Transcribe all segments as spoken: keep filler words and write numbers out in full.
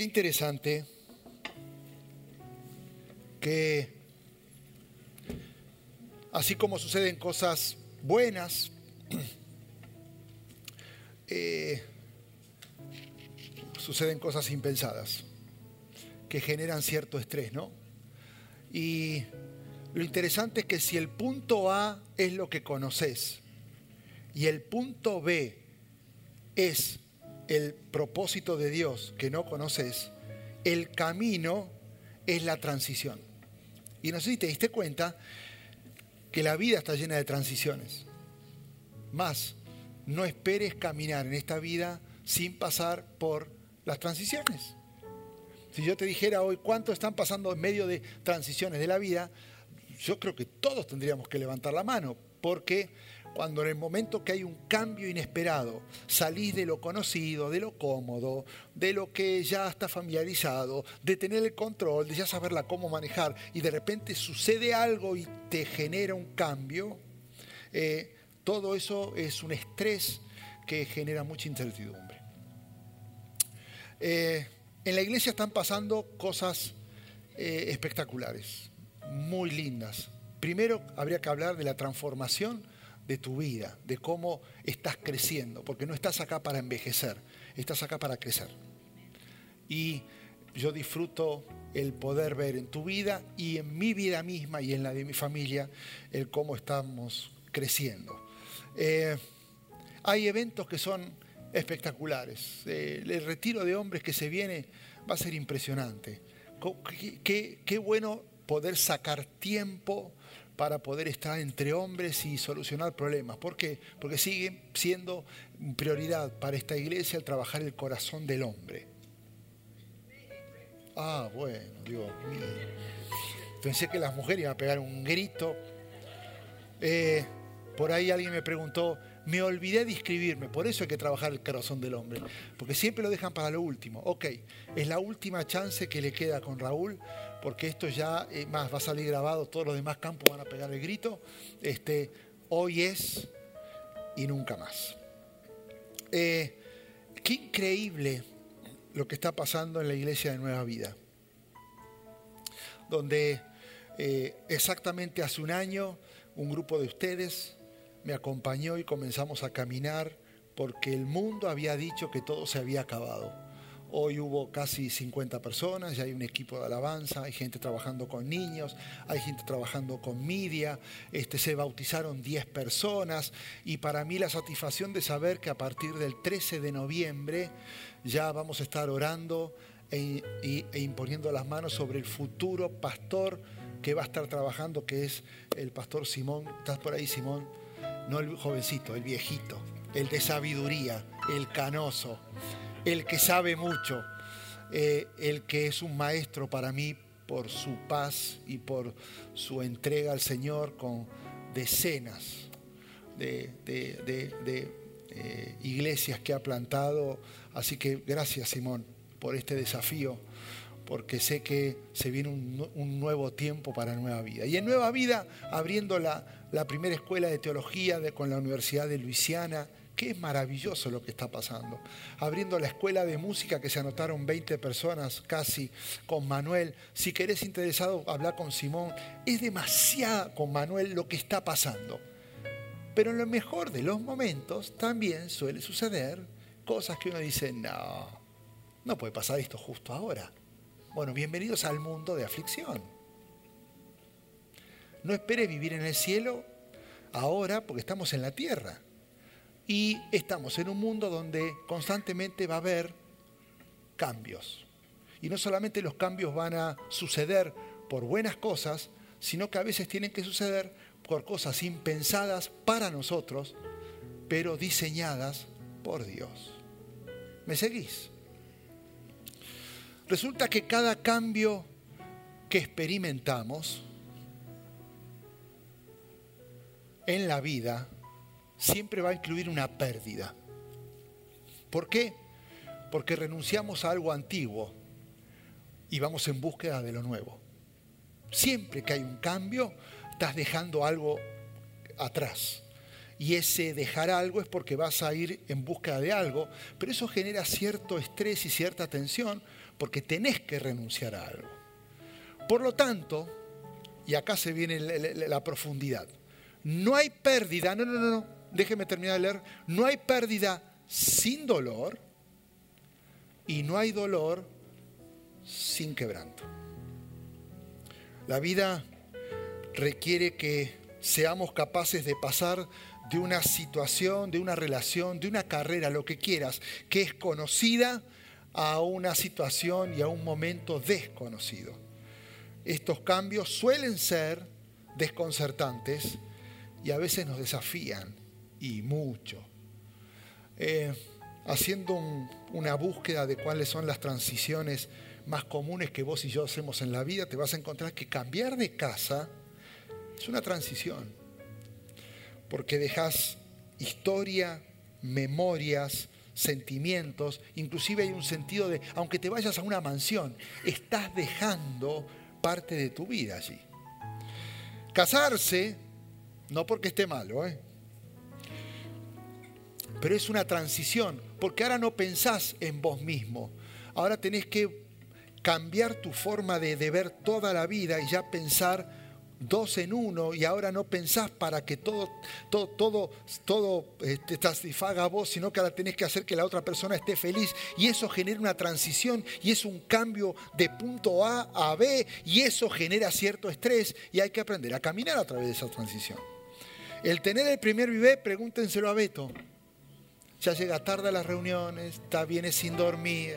Qué interesante que así como suceden cosas buenas, eh, suceden cosas impensadas que generan cierto estrés, ¿no? Y lo interesante es que si el punto A es lo que conoces y el punto B es el propósito de Dios que no conoces, el camino es la transición. Y no sé si te diste cuenta que la vida está llena de transiciones. Más, no esperes caminar en esta vida sin pasar por las transiciones. Si yo te dijera hoy cuánto están pasando en medio de transiciones de la vida, yo creo que todos tendríamos que levantar la mano, porque cuando en el momento que hay un cambio inesperado, salís de lo conocido, de lo cómodo, de lo que ya está familiarizado, de tener el control, de ya saberla cómo manejar, y de repente sucede algo y te genera un cambio, eh, todo eso es un estrés que genera mucha incertidumbre. Eh, en la iglesia están pasando cosas eh, espectaculares, muy lindas. Primero habría que hablar de la transformación de tu vida, de cómo estás creciendo, porque no estás acá para envejecer, estás acá para crecer. Y yo disfruto el poder ver en tu vida y en mi vida misma y en la de mi familia el cómo estamos creciendo. Eh, hay eventos que son espectaculares. Eh, el retiro de hombres que se viene va a ser impresionante. Qué, qué, qué bueno poder sacar tiempo para poder estar entre hombres y solucionar problemas. ¿Por qué? Porque sigue siendo prioridad para esta iglesia el trabajar el corazón del hombre. Ah, bueno, Dios mío. Pensé que las mujeres iban a pegar un grito. Eh, por ahí alguien me preguntó, me olvidé de inscribirme, por eso hay que trabajar el corazón del hombre, porque siempre lo dejan para lo último. Ok, es la última chance que le queda con Raúl, porque esto ya, eh, más va a salir grabado, todos los demás campos van a pegar el grito. Este, hoy es y nunca más. Eh, qué increíble lo que está pasando en la iglesia de Nueva Vida, donde eh, exactamente hace un año un grupo de ustedes me acompañó y comenzamos a caminar porque el mundo había dicho que todo se había acabado. Hoy hubo casi cincuenta personas, ya hay un equipo de alabanza, hay gente trabajando con niños, hay gente trabajando con media, este, se bautizaron diez personas y para mí la satisfacción de saber que a partir del trece de noviembre ya vamos a estar orando e, e, e imponiendo las manos sobre el futuro pastor que va a estar trabajando, que es el pastor Simón. ¿Estás por ahí, Simón? No el jovencito, el viejito, el de sabiduría, el canoso, el que sabe mucho, eh, el que es un maestro para mí por su paz y por su entrega al Señor con decenas de, de, de, de eh, iglesias que ha plantado. Así que gracias, Simón, por este desafío, porque sé que se viene un, un nuevo tiempo para Nueva Vida. Y en Nueva Vida, abriendo la, la primera escuela de teología de, con la Universidad de Luisiana, que es maravilloso lo que está pasando. Abriendo la escuela de música, que se anotaron veinte personas casi, con Manuel. Si querés interesado, hablar con Simón. Es demasiado con Manuel lo que está pasando. Pero en lo mejor de los momentos también suele suceder cosas que uno dice, no, no puede pasar esto justo ahora. Bueno, bienvenidos al mundo de aflicción. No esperes vivir en el cielo ahora porque estamos en la tierra. Y estamos en un mundo donde constantemente va a haber cambios. Y no solamente los cambios van a suceder por buenas cosas, sino que a veces tienen que suceder por cosas impensadas para nosotros, pero diseñadas por Dios. ¿Me seguís? Resulta que cada cambio que experimentamos en la vida siempre va a incluir una pérdida. ¿Por qué? Porque renunciamos a algo antiguo y vamos en búsqueda de lo nuevo. Siempre que hay un cambio, estás dejando algo atrás. Y ese dejar algo es porque vas a ir en búsqueda de algo, pero eso genera cierto estrés y cierta tensión, porque tenés que renunciar a algo. Por lo tanto, y acá se viene la, la, la profundidad, no hay pérdida, no, no, no, no, déjeme terminar de leer, no hay pérdida sin dolor y no hay dolor sin quebranto. La vida requiere que seamos capaces de pasar de una situación, de una relación, de una carrera, lo que quieras, que es conocida, a una situación y a un momento desconocido. Estos cambios suelen ser desconcertantes y a veces nos desafían, y mucho. Eh, haciendo un, una búsqueda de cuáles son las transiciones más comunes que vos y yo hacemos en la vida, te vas a encontrar que cambiar de casa es una transición, porque dejas historia, memorias, sentimientos, inclusive hay un sentido de, aunque te vayas a una mansión, estás dejando parte de tu vida allí. Casarse, no porque esté malo, ¿eh? pero es una transición, porque ahora no pensás en vos mismo, ahora tenés que cambiar tu forma de, de ver toda la vida y ya pensar dos en uno, y ahora no pensás para que todo, todo, todo, todo eh, te satisfaga a vos, sino que ahora tenés que hacer que la otra persona esté feliz, y eso genera una transición y es un cambio de punto A a B, y eso genera cierto estrés y hay que aprender a caminar a través de esa transición. El tener el primer bebé, pregúntenselo a Beto, ya llega tarde a las reuniones, está, viene sin dormir,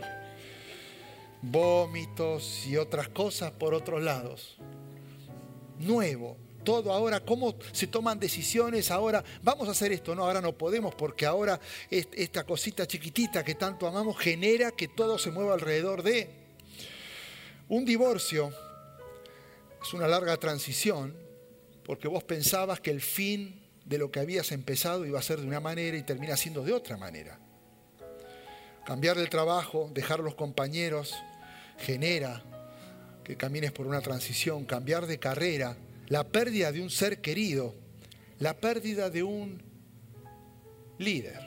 vómitos y otras cosas por otros lados. Nuevo, todo ahora, cómo se toman decisiones ahora, vamos a hacer esto, no, ahora no podemos porque ahora esta cosita chiquitita que tanto amamos genera que todo se mueva alrededor de. Un divorcio es una larga transición porque vos pensabas que el fin de lo que habías empezado iba a ser de una manera y termina siendo de otra manera. Cambiar de trabajo, dejar los compañeros, genera que camines por una transición, cambiar de carrera, la pérdida de un ser querido, la pérdida de un líder.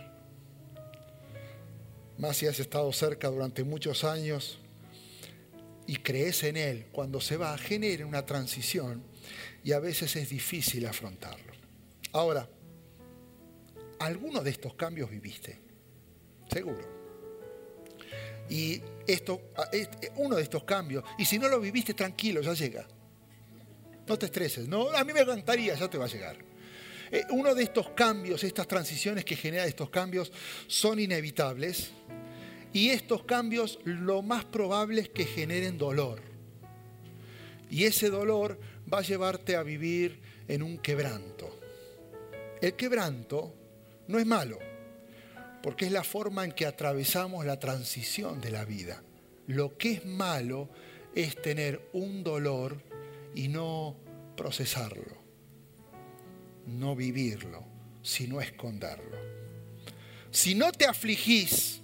Más si has estado cerca durante muchos años y crees en él, cuando se va, genera una transición y a veces es difícil afrontarlo. Ahora, alguno de estos cambios viviste, seguro. Y esto, uno de estos cambios, y si no lo viviste, tranquilo, ya llega. No te estreses, no, a mí me encantaría, ya te va a llegar. Eh, uno de estos cambios, estas transiciones que generan estos cambios, son inevitables. Y estos cambios, lo más probable es que generen dolor. Y ese dolor va a llevarte a vivir en un quebranto. El quebranto no es malo, porque es la forma en que atravesamos la transición de la vida. Lo que es malo es tener un dolor y no procesarlo, no vivirlo, sino esconderlo. Si no te afligís,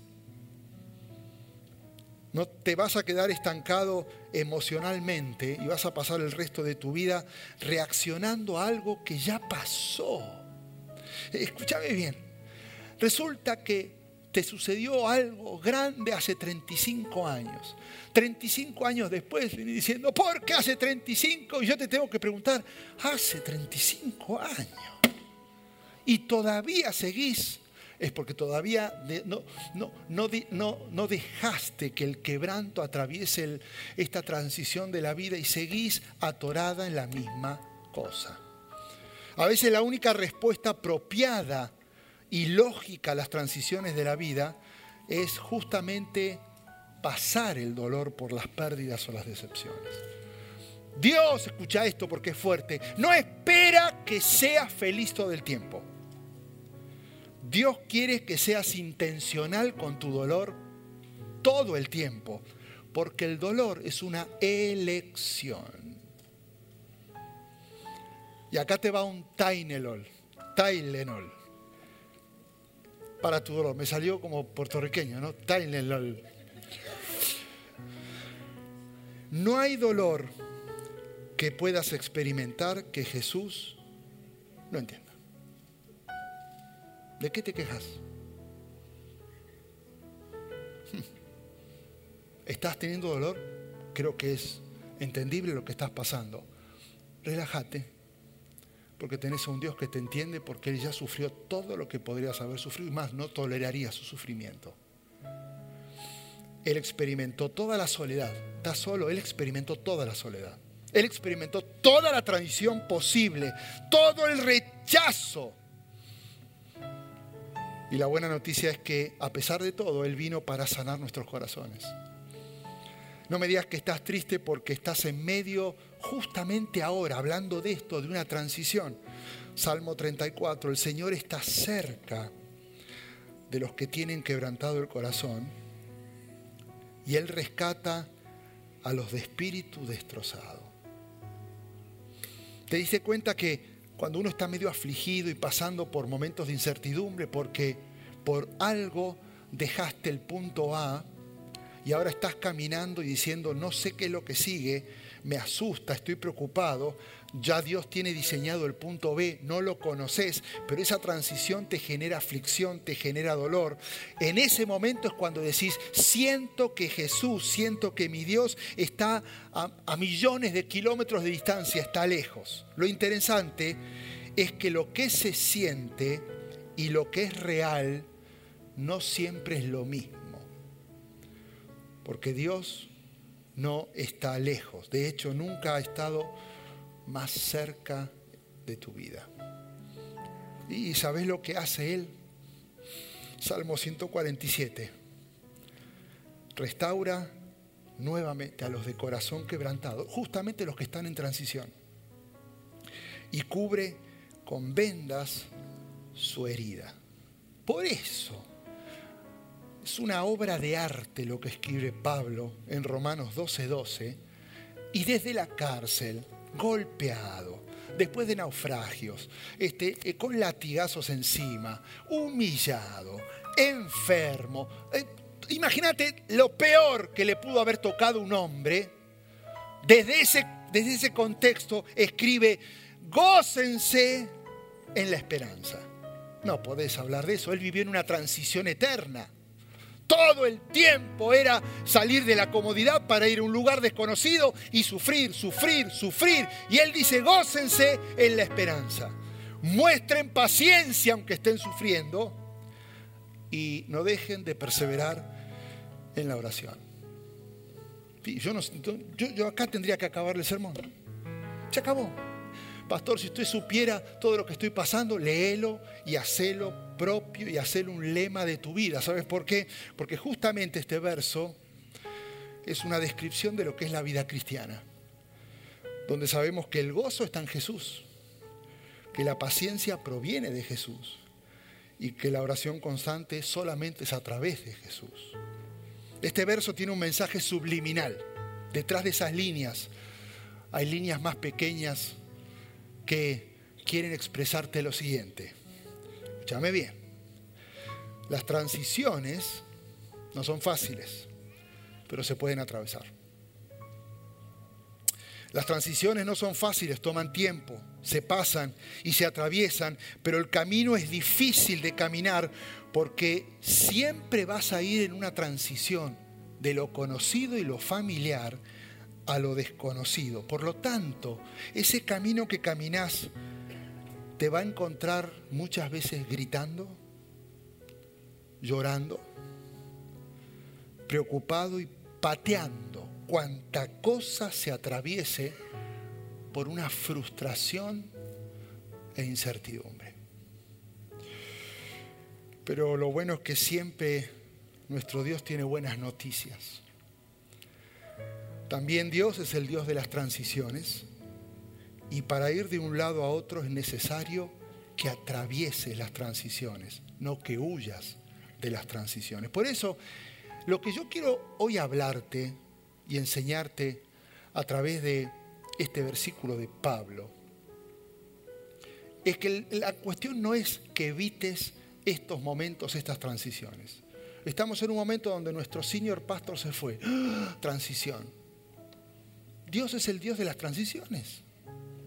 no te vas a quedar estancado emocionalmente y vas a pasar el resto de tu vida reaccionando a algo que ya pasó. Escúchame bien. Resulta que te sucedió algo grande hace treinta y cinco años. treinta y cinco años después viene diciendo, ¿por qué hace treinta y cinco? Y yo te tengo que preguntar, hace treinta y cinco años. Y todavía seguís. Es porque todavía de, no, no, no, no, no dejaste que el quebranto atraviese el, esta transición de la vida y seguís atorada en la misma cosa. A veces la única respuesta apropiada y lógica a las transiciones de la vida es justamente pasar el dolor por las pérdidas o las decepciones. Dios, escucha esto porque es fuerte, no espera que seas feliz todo el tiempo. Dios quiere que seas intencional con tu dolor todo el tiempo, porque el dolor es una elección. Y acá te va un Tylenol, Tylenol, para tu dolor. Me salió como puertorriqueño, ¿no? Tylenol. No hay dolor que puedas experimentar que Jesús no entienda. ¿De qué te quejas? ¿Estás teniendo dolor? Creo que es entendible lo que estás pasando. Relájate, porque tenés a un Dios que te entiende, porque Él ya sufrió todo lo que podrías haber sufrido y más, no toleraría su sufrimiento. Él experimentó toda la soledad. ¿Estás solo? Él experimentó toda la soledad. Él experimentó toda la traición posible, todo el rechazo. Y la buena noticia es que, a pesar de todo, Él vino para sanar nuestros corazones. No me digas que estás triste porque estás en medio, justamente ahora, hablando de esto, de una transición. Salmo treinta y cuatro, el Señor está cerca de los que tienen quebrantado el corazón y Él rescata a los de espíritu destrozado. ¿Te diste cuenta que cuando uno está medio afligido y pasando por momentos de incertidumbre porque por algo dejaste el punto A y ahora estás caminando y diciendo no sé qué es lo que sigue, me asusta, estoy preocupado, ya Dios tiene diseñado el punto B, no lo conoces, pero esa transición te genera aflicción, te genera dolor. En ese momento es cuando decís, siento que Jesús, siento que mi Dios está a, a millones de kilómetros de distancia, está lejos. Lo interesante es que lo que se siente y lo que es real no siempre es lo mismo. Porque Dios no está lejos. De hecho, nunca ha estado más cerca de tu vida. ¿Y sabes lo que hace Él? Salmo ciento cuarenta y siete. Restaura nuevamente a los de corazón quebrantado, justamente los que están en transición. Y cubre con vendas su herida. Por eso es una obra de arte lo que escribe Pablo en Romanos doce doce. Y desde la cárcel, golpeado, después de naufragios, este, eh, con latigazos encima, humillado, enfermo. Eh, imagínate lo peor que le pudo haber tocado a un hombre. Desde ese, desde ese contexto escribe, gócense en la esperanza. No podés hablar de eso. Él vivió en una transición eterna. Todo el tiempo era salir de la comodidad para ir a un lugar desconocido y sufrir, sufrir, sufrir. Y Él dice, gócense en la esperanza. Muestren paciencia aunque estén sufriendo y no dejen de perseverar en la oración. Yo, no, yo, yo acá tendría que acabar el sermón. Se acabó. Pastor, si usted supiera todo lo que estoy pasando, léelo y hacelo propio y hacelo un lema de tu vida. ¿Sabes por qué? Porque justamente este verso es una descripción de lo que es la vida cristiana, donde sabemos que el gozo está en Jesús, que la paciencia proviene de Jesús y que la oración constante solamente es a través de Jesús. Este verso tiene un mensaje subliminal. Detrás de esas líneas hay líneas más pequeñas que quieren expresarte lo siguiente. Escúchame bien. Las transiciones no son fáciles, pero se pueden atravesar. Las transiciones no son fáciles, toman tiempo, se pasan y se atraviesan, pero el camino es difícil de caminar porque siempre vas a ir en una transición de lo conocido y lo familiar a lo desconocido. Por lo tanto, ese camino que caminás te va a encontrar muchas veces gritando, llorando, preocupado y pateando cuanta cosa se atraviese por una frustración e incertidumbre. Pero lo bueno es que siempre nuestro Dios tiene buenas noticias. También Dios es el Dios de las transiciones y para ir de un lado a otro es necesario que atravieses las transiciones, no que huyas de las transiciones. Por eso, lo que yo quiero hoy hablarte y enseñarte a través de este versículo de Pablo es que la cuestión no es que evites estos momentos, estas transiciones. Estamos en un momento donde nuestro senior pastor se fue. ¡Ah! Transición. Dios es el Dios de las transiciones.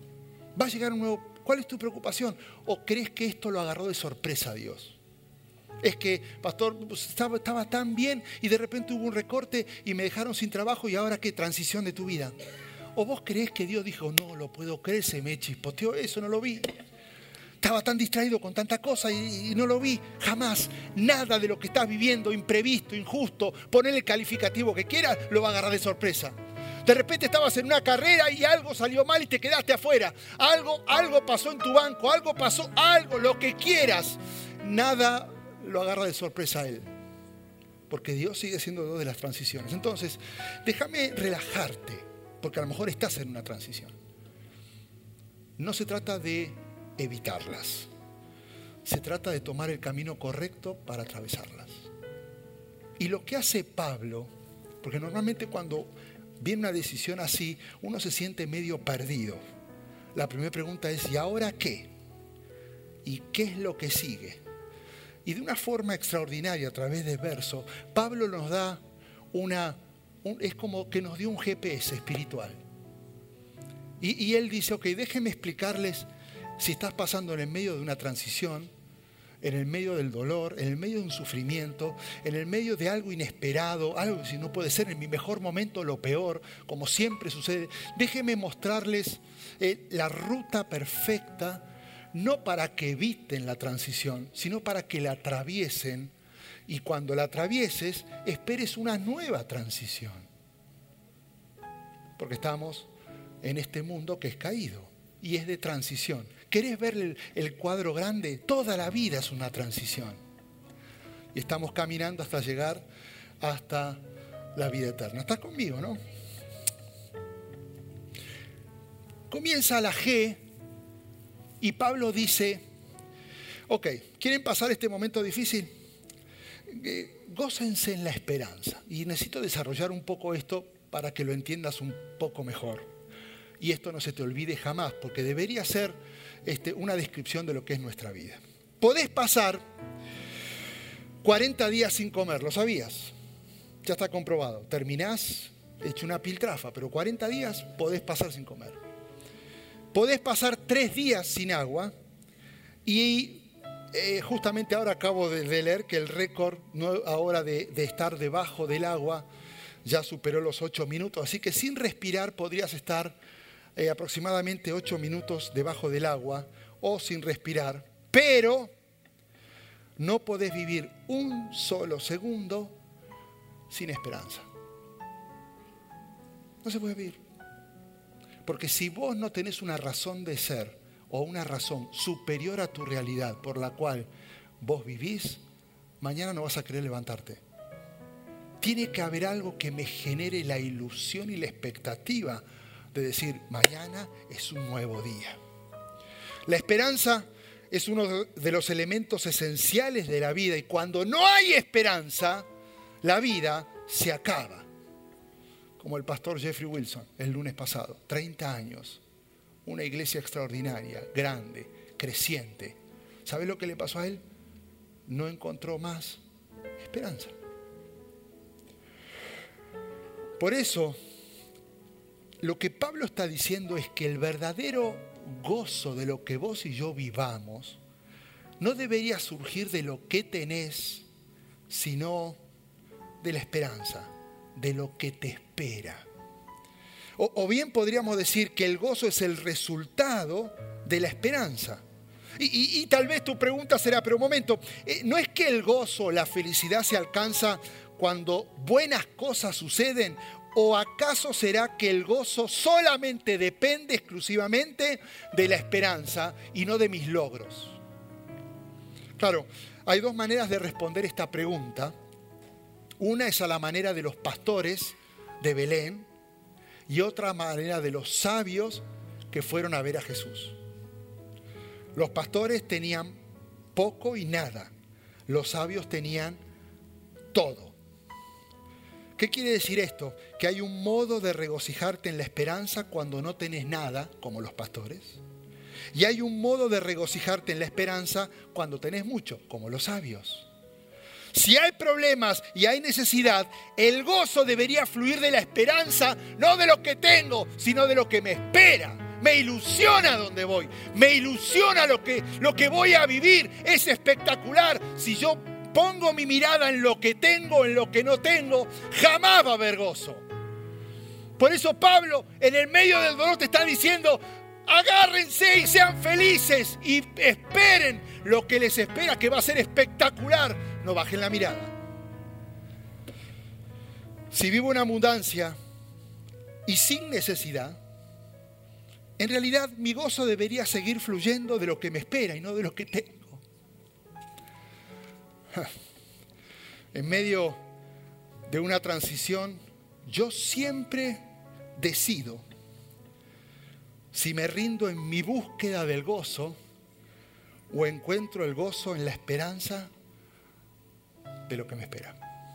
Va a llegar un nuevo... ¿Cuál es tu preocupación? ¿O crees que esto lo agarró de sorpresa a Dios? Es que, pastor, estaba, estaba tan bien y de repente hubo un recorte y me dejaron sin trabajo y ahora qué, transición de tu vida. ¿O vos creés que Dios dijo, no lo puedo creer, se me chispoteó eso, no lo vi? Estaba tan distraído con tanta cosa y, y no lo vi. Jamás. Nada de lo que estás viviendo, imprevisto, injusto, ponele el calificativo que quieras, lo va a agarrar de sorpresa. De repente estabas en una carrera y algo salió mal y te quedaste afuera. Algo, algo pasó en tu banco, algo pasó, algo, lo que quieras. Nada lo agarra de sorpresa a Él. Porque Dios sigue siendo Dios de las transiciones. Entonces, déjame relajarte, porque a lo mejor estás en una transición. No se trata de evitarlas. Se trata de tomar el camino correcto para atravesarlas. Y lo que hace Pablo, porque normalmente cuando viene una decisión así, uno se siente medio perdido. La primera pregunta es, ¿y ahora qué? ¿Y qué es lo que sigue? Y de una forma extraordinaria, a través de verso, Pablo nos da una, un, es como que nos dio un G P S espiritual. Y, y él dice, ok, déjenme explicarles si estás pasando en el medio de una transición, en el medio del dolor, en el medio de un sufrimiento, en el medio de algo inesperado, algo que si no puede ser en mi mejor momento lo peor, como siempre sucede. Déjenme mostrarles eh, la ruta perfecta, no para que eviten la transición, sino para que la atraviesen y cuando la atravieses esperes una nueva transición. Porque estamos en este mundo que es caído y es de transición. ¿Querés ver el, el cuadro grande? Toda la vida es una transición. Y estamos caminando hasta llegar hasta la vida eterna. ¿Estás conmigo, no? Comienza la G y Pablo dice, ok, ¿quieren pasar este momento difícil? Eh, gócense en la esperanza. Y necesito desarrollar un poco esto para que lo entiendas un poco mejor. Y esto no se te olvide jamás, porque debería ser este, una descripción de lo que es nuestra vida. Podés pasar cuarenta días sin comer, ¿lo sabías? Ya está comprobado. Terminás hecho una piltrafa, pero cuarenta días podés pasar sin comer. Podés pasar tres días sin agua y eh, justamente ahora acabo de, de leer que el récord no, ahora de, de estar debajo del agua ya superó los ocho minutos, así que sin respirar podrías estar eh, aproximadamente ocho minutos debajo del agua o sin respirar, pero no podés vivir un solo segundo sin esperanza. No se puede vivir. Porque si vos no tenés una razón de ser o una razón superior a tu realidad por la cual vos vivís, mañana no vas a querer levantarte. Tiene que haber algo que me genere la ilusión y la expectativa de decir, mañana es un nuevo día. La esperanza es uno de los elementos esenciales de la vida y cuando no hay esperanza, la vida se acaba. Como el pastor Jeffrey Wilson el lunes pasado, treinta años, una iglesia extraordinaria, grande, creciente. ¿Sabes lo que le pasó a él? No encontró más esperanza. Por eso, lo que Pablo está diciendo es que el verdadero gozo de lo que vos y yo vivamos no debería surgir de lo que tenés, sino de la esperanza, de lo que te espera. O, o bien podríamos decir que el gozo es el resultado de la esperanza. Y, y, y tal vez tu pregunta será, pero un momento, eh, ¿no es que el gozo, la felicidad se alcanza cuando buenas cosas suceden? ¿O acaso será que el gozo solamente depende exclusivamente de la esperanza y no de mis logros? Claro, hay dos maneras de responder esta pregunta. Una es a la manera de los pastores de Belén y otra manera de los sabios que fueron a ver a Jesús. Los pastores tenían poco y nada. Los sabios tenían todo. ¿Qué quiere decir esto? Que hay un modo de regocijarte en la esperanza cuando no tenés nada, como los pastores. Y hay un modo de regocijarte en la esperanza cuando tenés mucho, como los sabios. Si hay problemas y hay necesidad, el gozo debería fluir de la esperanza, no de lo que tengo, sino de lo que me espera. Me ilusiona donde voy, me ilusiona lo que, lo que voy a vivir, es espectacular. Si yo pongo mi mirada en lo que tengo, en lo que no tengo, jamás va a haber gozo. Por eso Pablo, en el medio del dolor, te está diciendo: agárrense y sean felices y esperen lo que les espera, que va a ser espectacular. No bajen la mirada. Si vivo en abundancia y sin necesidad, en realidad mi gozo debería seguir fluyendo de lo que me espera y no de lo que tengo. En medio de una transición, yo siempre decido si me rindo en mi búsqueda del gozo o encuentro el gozo en la esperanza de lo que me espera.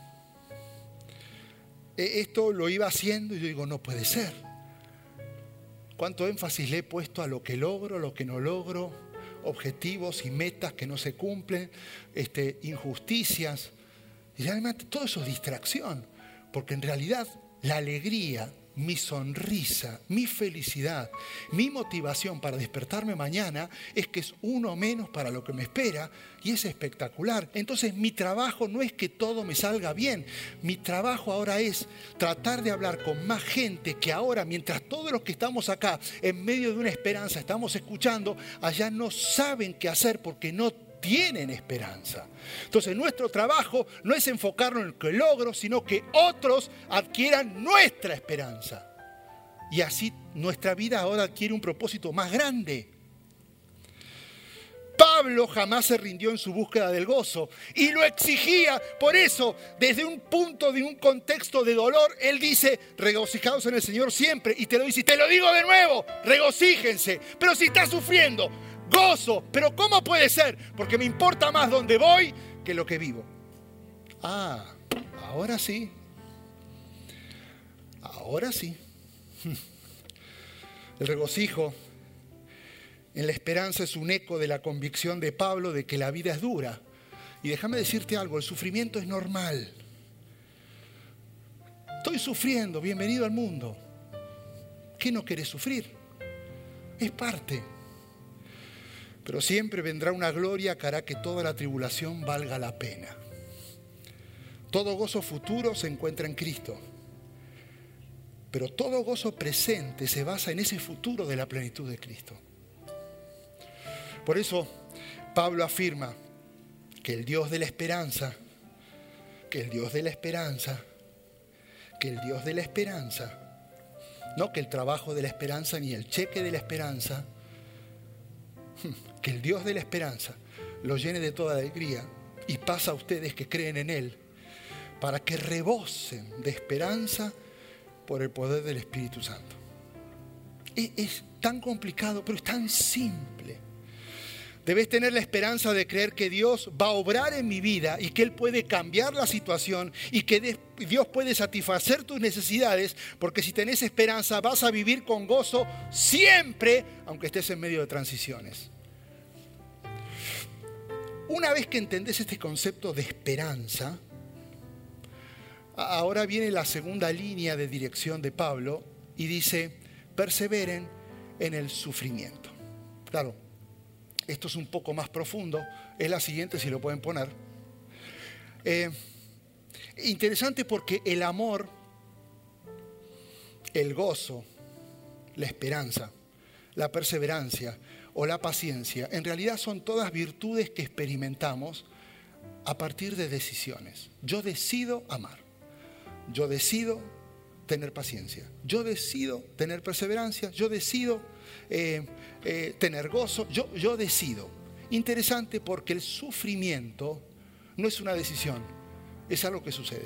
Esto lo iba haciendo y yo digo, no puede ser. ¿Cuánto énfasis le he puesto a lo que logro, lo que no logro? Objetivos y metas que no se cumplen, este, injusticias. Y realmente todo eso es distracción, porque en realidad la alegría, mi sonrisa, mi felicidad, mi motivación para despertarme mañana es que es uno menos para lo que me espera y es espectacular. Entonces mi trabajo no es que todo me salga bien, mi trabajo ahora es tratar de hablar con más gente que ahora, mientras todos los que estamos acá en medio de una esperanza estamos escuchando, allá no saben qué hacer porque no tienen esperanza. Entonces nuestro trabajo no es enfocarnos en lo que logro, sino que otros adquieran nuestra esperanza. Y así nuestra vida ahora adquiere un propósito más grande. Pablo jamás se rindió en su búsqueda del gozo y lo exigía. Por eso, desde un punto de un contexto de dolor, él dice: regocijaos en el Señor siempre. Y te lo dice, y te lo digo de nuevo, regocíjense. Pero si estás sufriendo, gozo. ¿Pero cómo puede ser? Porque me importa más dónde voy que lo que vivo. Ah, ahora sí. Ahora sí. El regocijo en la esperanza es un eco de la convicción de Pablo de que la vida es dura. Y déjame decirte algo, el sufrimiento es normal. Estoy sufriendo, bienvenido al mundo. ¿Qué no querés sufrir? Es parte. Pero siempre vendrá una gloria que hará que toda la tribulación valga la pena. Todo gozo futuro se encuentra en Cristo. Pero todo gozo presente se basa en ese futuro de la plenitud de Cristo. Por eso Pablo afirma que el Dios de la esperanza, que el Dios de la esperanza, que el Dios de la esperanza, no que el trabajo de la esperanza ni el cheque de la esperanza, que el Dios de la esperanza los llene de toda alegría y paz a ustedes que creen en Él, para que rebosen de esperanza por el poder del Espíritu Santo. Es, es tan complicado, pero es tan simple. Debes tener la esperanza de creer que Dios va a obrar en mi vida y que Él puede cambiar la situación y que Dios puede satisfacer tus necesidades, porque si tenés esperanza vas a vivir con gozo siempre, aunque estés en medio de transiciones. Una vez que entendés este concepto de esperanza, ahora viene la segunda línea de dirección de Pablo y dice: perseveren en el sufrimiento. Claro, esto es un poco más profundo. Es la siguiente, si lo pueden poner. Eh, interesante porque el amor, el gozo, la esperanza, la perseverancia o la paciencia, en realidad son todas virtudes que experimentamos a partir de decisiones. Yo decido amar. Yo decido tener paciencia. Yo decido tener perseverancia. Yo decido eh, eh, tener gozo. Yo, yo decido. Interesante porque el sufrimiento no es una decisión, es algo que sucede.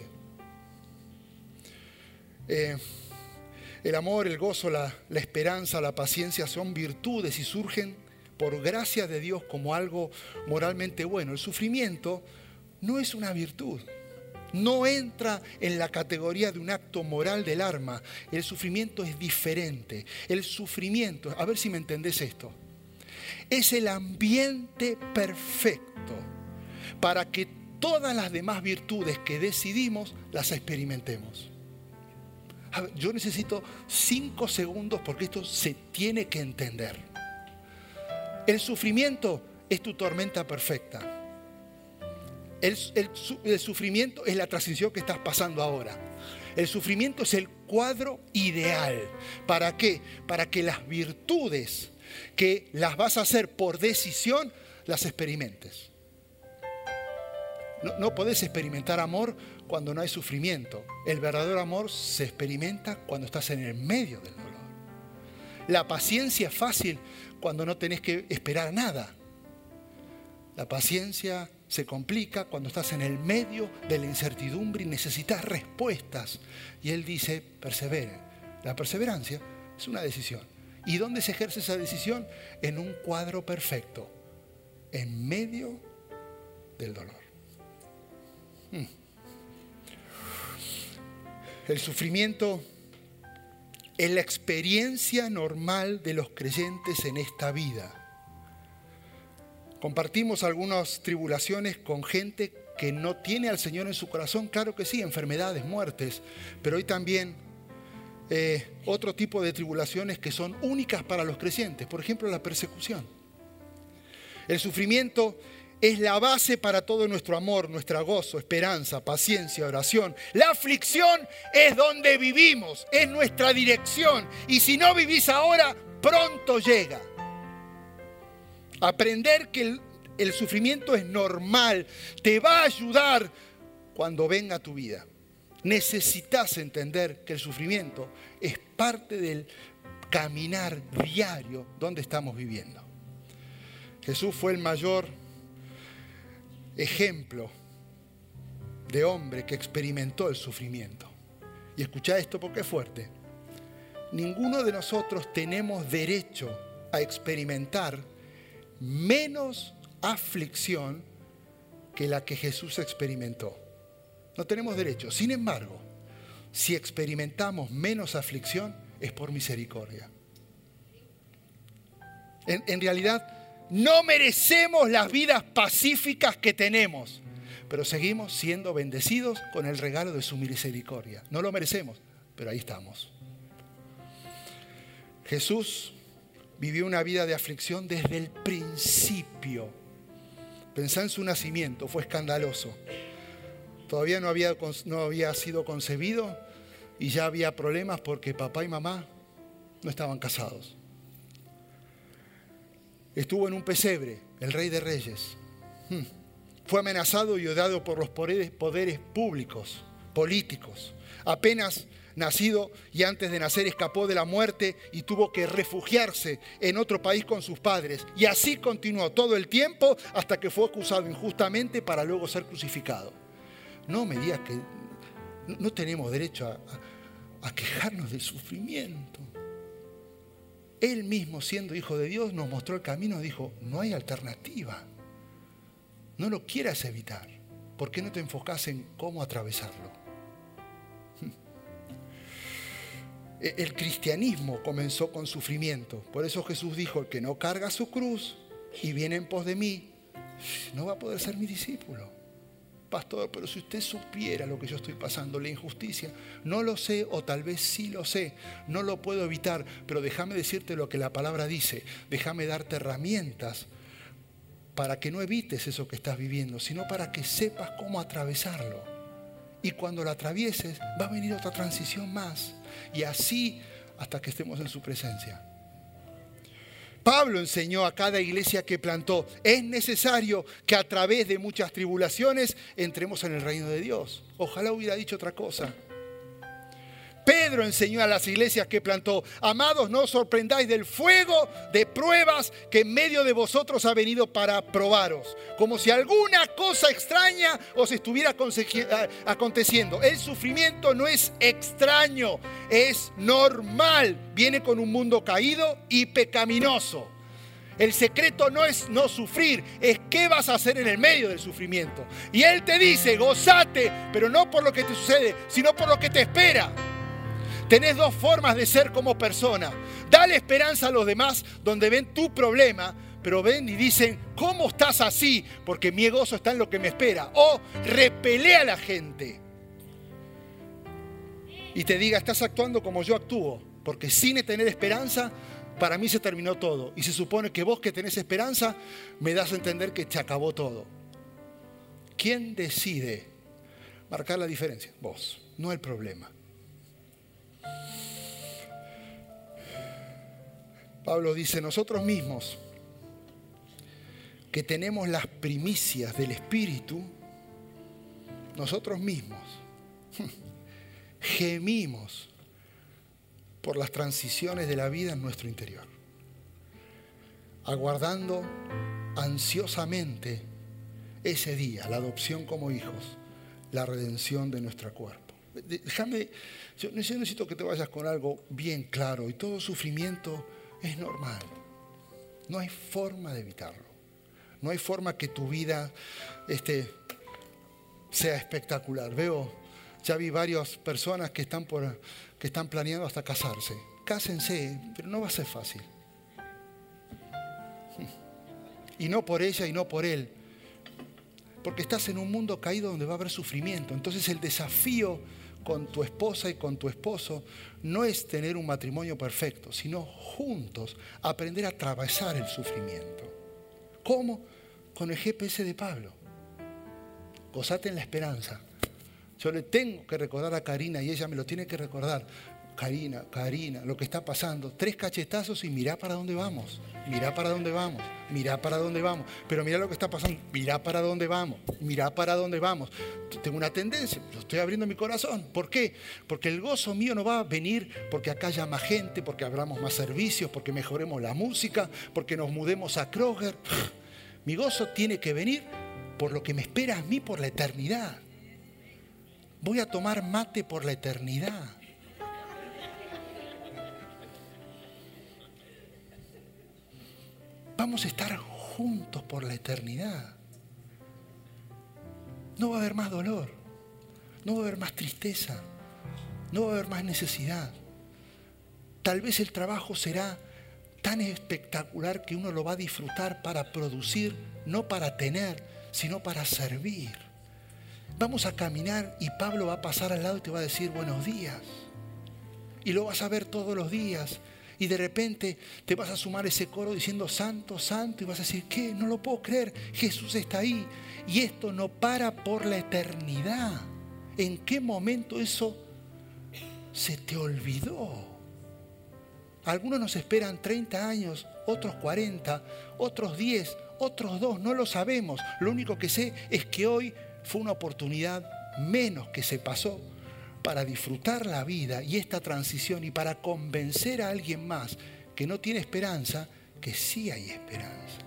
Eh, el amor, el gozo, la, la esperanza, la paciencia son virtudes y surgen por gracia de Dios como algo moralmente bueno. El sufrimiento no es una virtud. No entra en la categoría de un acto moral del alma. El sufrimiento es diferente. El sufrimiento, a ver si me entendés esto, es el ambiente perfecto para que todas las demás virtudes que decidimos las experimentemos. A ver, yo necesito cinco segundos porque esto se tiene que entender. El sufrimiento es tu tormenta perfecta. El, el, el sufrimiento es la transición que estás pasando ahora. El sufrimiento es el cuadro ideal. ¿Para qué? Para que las virtudes que las vas a hacer por decisión, las experimentes. No, no podés experimentar amor cuando no hay sufrimiento. El verdadero amor se experimenta cuando estás en el medio del dolor. La paciencia es fácil cuando no tenés que esperar nada. La paciencia se complica cuando estás en el medio de la incertidumbre y necesitas respuestas. Y él dice, perseveren. La perseverancia es una decisión. ¿Y dónde se ejerce esa decisión? En un cuadro perfecto, en medio del dolor. Hmm. El sufrimiento es la experiencia normal de los creyentes en esta vida. Compartimos algunas tribulaciones con gente que no tiene al Señor en su corazón. Claro que sí, enfermedades, muertes, pero hay también eh, otro tipo de tribulaciones que son únicas para los creyentes. Por ejemplo, la persecución. El sufrimiento es la base para todo nuestro amor, nuestra gozo, esperanza, paciencia, oración. La aflicción es donde vivimos, es nuestra dirección. Y si no vivís ahora, pronto llega. Aprender que el, el sufrimiento es normal, te va a ayudar cuando venga tu vida. Necesitas entender que el sufrimiento es parte del caminar diario donde estamos viviendo. Jesús fue el mayor ejemplo de hombre que experimentó el sufrimiento. Y escuchá esto porque es fuerte. Ninguno de nosotros tenemos derecho a experimentar menos aflicción que la que Jesús experimentó. No tenemos derecho. Sin embargo, si experimentamos menos aflicción, es por misericordia. En, en realidad, no merecemos las vidas pacíficas que tenemos, pero seguimos siendo bendecidos con el regalo de su misericordia. No lo merecemos, pero ahí estamos. Jesús vivió una vida de aflicción desde el principio. Pensá en su nacimiento, fue escandaloso. Todavía no había, no había sido concebido y ya había problemas porque papá y mamá no estaban casados. Estuvo en un pesebre, el Rey de Reyes. Fue amenazado y odiado por los poderes, poderes públicos, políticos. Apenas nacido y antes de nacer escapó de la muerte y tuvo que refugiarse en otro país con sus padres. Y así continuó todo el tiempo hasta que fue acusado injustamente para luego ser crucificado. No me digas que no tenemos derecho a, a, a quejarnos del sufrimiento. Él mismo, siendo hijo de Dios, nos mostró el camino. Dijo, no hay alternativa. No lo quieras evitar. ¿Por qué no te enfocas en cómo atravesarlo? El cristianismo comenzó con sufrimiento. Por eso Jesús dijo, el que no carga su cruz y viene en pos de mí, no va a poder ser mi discípulo. Pastor, pero si usted supiera lo que yo estoy pasando, la injusticia, no lo sé o tal vez sí lo sé, no lo puedo evitar, pero déjame decirte lo que la palabra dice, déjame darte herramientas para que no evites eso que estás viviendo, sino para que sepas cómo atravesarlo. Y cuando lo atravieses, va a venir otra transición más, y así hasta que estemos en su presencia. Pablo enseñó a cada iglesia que plantó, es necesario que a través de muchas tribulaciones entremos en el reino de Dios. Ojalá hubiera dicho otra cosa. Pedro enseñó a las iglesias que plantó, amados, no os sorprendáis del fuego de pruebas que en medio de vosotros ha venido para probaros, como si alguna cosa extraña os estuviera aconteciendo. El sufrimiento no es extraño, es normal. Viene con un mundo caído y pecaminoso. El secreto no es no sufrir, es qué vas a hacer en el medio del sufrimiento. Y Él te dice, gozate, pero no por lo que te sucede, sino por lo que te espera. Tenés dos formas de ser como persona. Dale esperanza a los demás donde ven tu problema, pero ven y dicen, ¿cómo estás así? Porque mi gozo está en lo que me espera. O repelé a la gente y te diga, estás actuando como yo actúo, porque sin tener esperanza, para mí se terminó todo. Y se supone que vos que tenés esperanza, me das a entender que se acabó todo. ¿Quién decide marcar la diferencia? Vos, no el problema. Pablo dice, nosotros mismos, que tenemos las primicias del Espíritu, nosotros mismos gemimos por las transiciones de la vida en nuestro interior, aguardando ansiosamente ese día, la adopción como hijos, la redención de nuestro cuerpo. Déjame, yo necesito que te vayas con algo bien claro, y todo sufrimiento es normal. No hay forma de evitarlo. No hay forma que tu vida este, sea espectacular. Veo, ya vi varias personas que están, por, que están planeando hasta casarse. Cásense, pero no va a ser fácil. Y no por ella y no por él. Porque estás en un mundo caído donde va a haber sufrimiento. Entonces el desafío con tu esposa y con tu esposo no es tener un matrimonio perfecto, sino juntos aprender a atravesar el sufrimiento. ¿Cómo? Con el G P S de Pablo. Gozate en la esperanza. Yo le tengo que recordar a Karina y ella me lo tiene que recordar. Karina, Karina, lo que está pasando. Tres cachetazos y mirá para dónde vamos. Mirá para dónde vamos. Mirá para dónde vamos. Pero mirá lo que está pasando. Mirá para dónde vamos. Mirá para dónde vamos. Tengo una tendencia. Yo estoy abriendo mi corazón. ¿Por qué? Porque el gozo mío no va a venir porque acá haya más gente, porque abramos más servicios, porque mejoremos la música, porque nos mudemos a Kroger. Mi gozo tiene que venir por lo que me espera a mí por la eternidad. Voy a tomar mate por la eternidad. Vamos a estar juntos por la eternidad. No va a haber más dolor, no va a haber más tristeza, no va a haber más necesidad. Tal vez el trabajo será tan espectacular que uno lo va a disfrutar para producir, no para tener, sino para servir. Vamos a caminar y Pablo va a pasar al lado y te va a decir buenos días. Y lo vas a ver todos los días. Y de repente te vas a sumar ese coro diciendo santo, santo, y vas a decir, ¿qué? No lo puedo creer, Jesús está ahí. Y esto no para por la eternidad. ¿En qué momento eso se te olvidó? Algunos nos esperan treinta años, otros cuarenta, otros diez, otros dos, no lo sabemos. Lo único que sé es que hoy fue una oportunidad menos que se pasó para disfrutar la vida y esta transición y para convencer a alguien más que no tiene esperanza, que sí hay esperanza.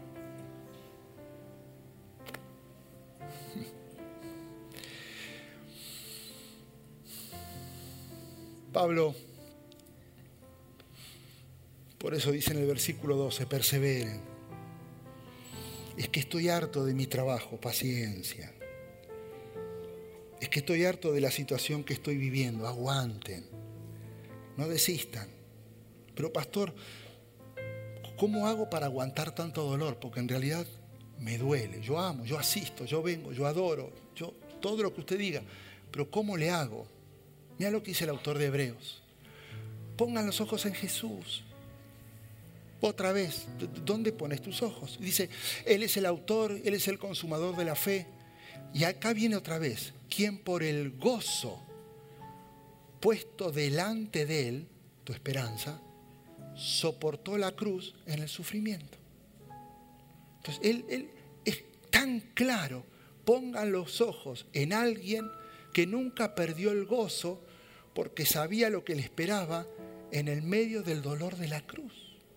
Pablo, por eso dice en el versículo doce, perseveren. Es que estoy harto de mi trabajo, paciencia. Es que estoy harto de la situación que estoy viviendo, aguanten, no desistan. Pero pastor, ¿cómo hago para aguantar tanto dolor? Porque en realidad me duele, yo amo, yo asisto, yo vengo, yo adoro, yo todo lo que usted diga. Pero ¿cómo le hago? Mira lo que dice el autor de Hebreos. Pongan los ojos en Jesús. Otra vez, ¿dónde pones tus ojos? Dice, Él es el autor, Él es el consumador de la fe. Y acá viene otra vez, quien por el gozo puesto delante de Él, tu esperanza, soportó la cruz en el sufrimiento. Entonces, Él, él es tan claro, pongan los ojos en alguien que nunca perdió el gozo porque sabía lo que le esperaba en el medio del dolor de la cruz.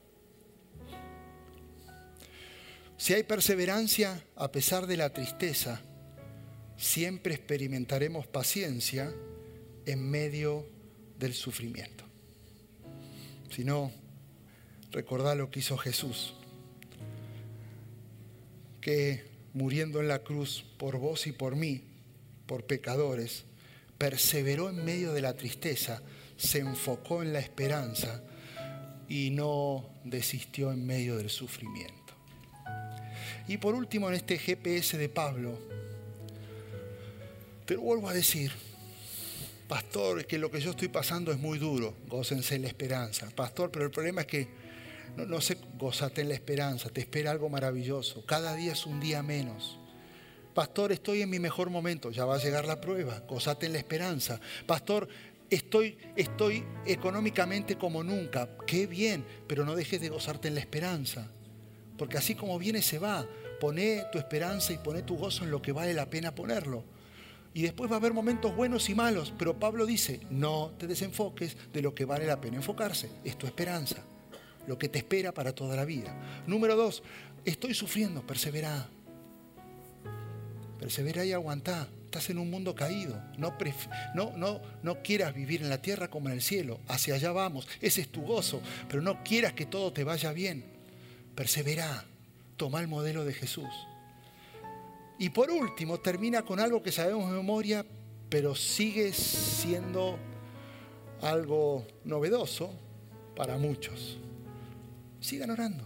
Si hay perseverancia a pesar de la tristeza, siempre experimentaremos paciencia en medio del sufrimiento. Si no, recordá lo que hizo Jesús, que muriendo en la cruz por vos y por mí, por pecadores, perseveró en medio de la tristeza, se enfocó en la esperanza y no desistió en medio del sufrimiento. Y por último, en este G P S de Pablo, te lo vuelvo a decir, pastor, es que lo que yo estoy pasando es muy duro, gócense en la esperanza. Pastor, pero el problema es que, no, no sé, gózate en la esperanza, te espera algo maravilloso, cada día es un día menos. Pastor, estoy en mi mejor momento. Ya va a llegar la prueba. Gózate en la esperanza. Pastor, estoy, estoy económicamente como nunca. Qué bien, pero no dejes de gozarte en la esperanza. Porque así como viene se va. Poné tu esperanza y poné tu gozo en lo que vale la pena ponerlo. Y después va a haber momentos buenos y malos. Pero Pablo dice, no te desenfoques de lo que vale la pena enfocarse. Es tu esperanza. Lo que te espera para toda la vida. Número dos, estoy sufriendo, persevera. Persevera y aguantá. Estás en un mundo caído. No, pref- no, no, no quieras vivir en la tierra como en el cielo. Hacia allá vamos. Ese es tu gozo. Pero no quieras que todo te vaya bien. Persevera. Toma el modelo de Jesús. Y por último, termina con algo que sabemos de memoria, pero sigue siendo algo novedoso para muchos. Sigan orando.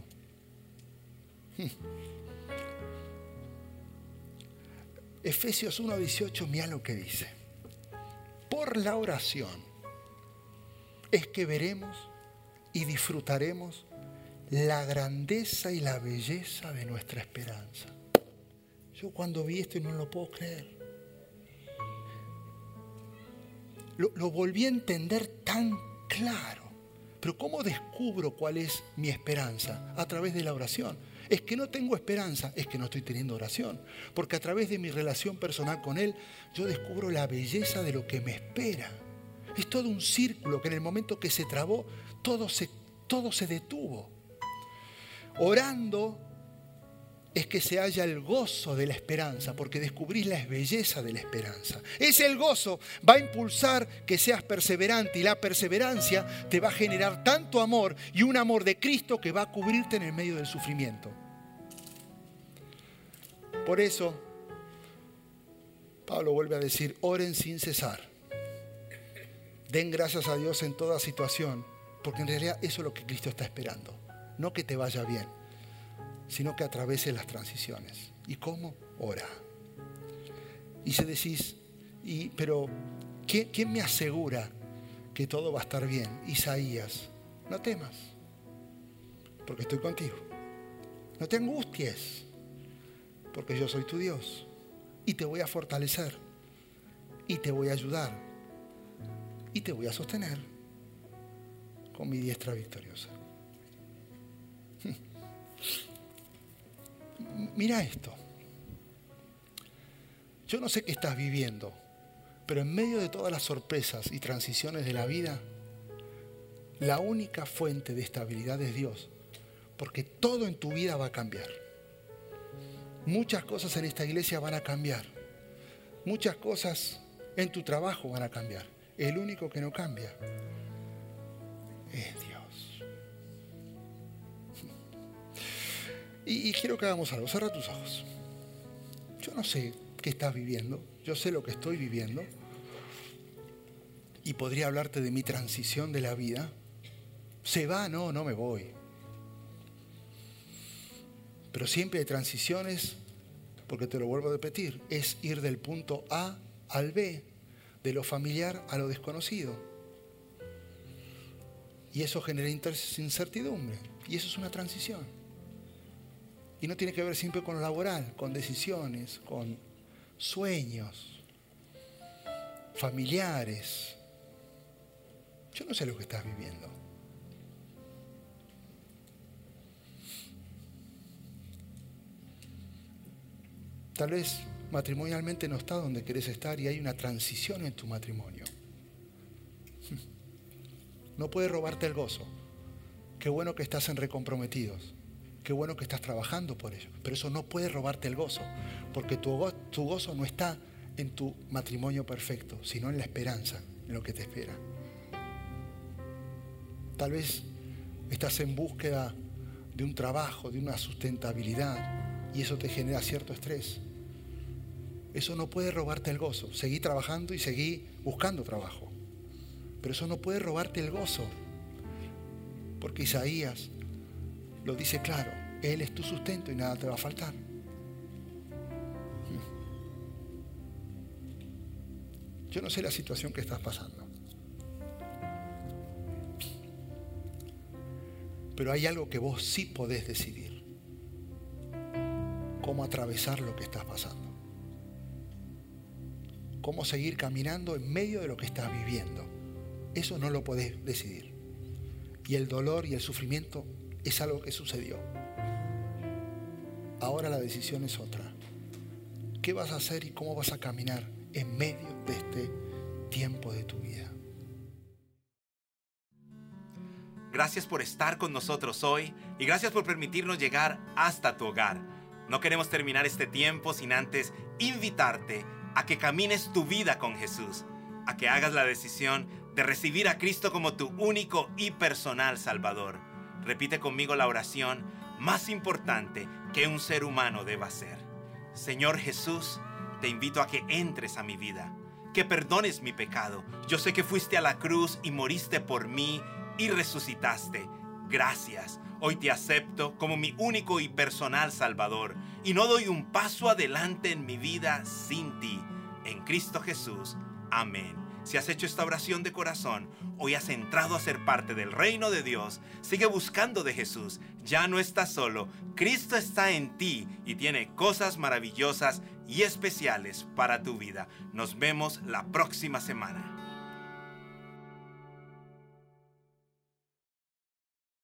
Efesios uno dieciocho, mira lo que dice. Por la oración es que veremos y disfrutaremos la grandeza y la belleza de nuestra esperanza. Yo cuando vi esto no lo puedo creer. Lo, lo volví a entender tan claro. Pero ¿cómo descubro cuál es mi esperanza? A través de la oración. Es que no tengo esperanza, es que no estoy teniendo oración. Porque a través de mi relación personal con Él, yo descubro la belleza de lo que me espera. Es todo un círculo que en el momento que se trabó, todo se, todo se detuvo. Orando es que se halla el gozo de la esperanza, porque descubrís la belleza de la esperanza. Ese el gozo va a impulsar que seas perseverante, y la perseverancia te va a generar tanto amor y un amor de Cristo que va a cubrirte en el medio del sufrimiento. Por eso, Pablo vuelve a decir, oren sin cesar. Den gracias a Dios en toda situación, porque en realidad eso es lo que Cristo está esperando. No que te vaya bien, sino que atraveses las transiciones. ¿Y cómo? Ora. Y si decís, y, pero ¿quién, ¿quién me asegura que todo va a estar bien? Isaías, no temas, porque estoy contigo. No te angusties, porque yo soy tu Dios. Y te voy a fortalecer, y te voy a ayudar, y te voy a sostener con mi diestra victoriosa. Mira esto. Yo no sé qué estás viviendo, pero en medio de todas las sorpresas y transiciones de la vida, la única fuente de estabilidad es Dios, porque todo en tu vida va a cambiar. Muchas cosas en esta iglesia van a cambiar. Muchas cosas en tu trabajo van a cambiar. El único que no cambia es Dios. Y, y quiero que hagamos algo. Cierra tus ojos. Yo no sé qué estás viviendo. Yo sé lo que estoy viviendo. Y podría hablarte de mi transición de la vida. ¿Se va? No, no me voy. Pero siempre hay transiciones, porque te lo vuelvo a repetir, es ir del punto A al B, de lo familiar a lo desconocido. Y eso genera incertidumbre. Y eso es una transición. Y no tiene que ver siempre con lo laboral, con decisiones, con sueños, familiares. Yo no sé lo que estás viviendo. Tal vez matrimonialmente no estás donde querés estar y hay una transición en tu matrimonio. No puede robarte el gozo. Qué bueno que estás en Recomprometidos. Qué bueno que estás trabajando por ello. Pero eso no puede robarte el gozo. Porque tu, go- tu gozo no está en tu matrimonio perfecto, sino en la esperanza, en lo que te espera. Tal vez estás en búsqueda de un trabajo, de una sustentabilidad, y eso te genera cierto estrés. Eso no puede robarte el gozo. Seguí trabajando y seguí buscando trabajo. Pero eso no puede robarte el gozo. Porque Isaías lo dice claro, Él es tu sustento y nada te va a faltar. Yo no sé la situación que estás pasando, pero hay algo que vos sí podés decidir: cómo atravesar lo que estás pasando. cómo seguir caminando en medio de lo que estás viviendo. Eso no lo podés decidir. Y el dolor y el sufrimiento es algo que sucedió. Ahora la decisión es otra. ¿Qué vas a hacer y cómo vas a caminar en medio de este tiempo de tu vida? Gracias por estar con nosotros hoy y gracias por permitirnos llegar hasta tu hogar. No queremos terminar este tiempo sin antes invitarte a que camines tu vida con Jesús, a que hagas la decisión de recibir a Cristo como tu único y personal Salvador. Repite conmigo la oración más importante que un ser humano deba hacer. Señor Jesús, te invito a que entres a mi vida, que perdones mi pecado. Yo sé que fuiste a la cruz y moriste por mí y resucitaste. Gracias. Hoy te acepto como mi único y personal Salvador y no doy un paso adelante en mi vida sin ti. En Cristo Jesús. Amén. Si has hecho esta oración de corazón, hoy has entrado a ser parte del reino de Dios. Sigue buscando de Jesús. Ya no estás solo. Cristo está en ti y tiene cosas maravillosas y especiales para tu vida. Nos vemos la próxima semana.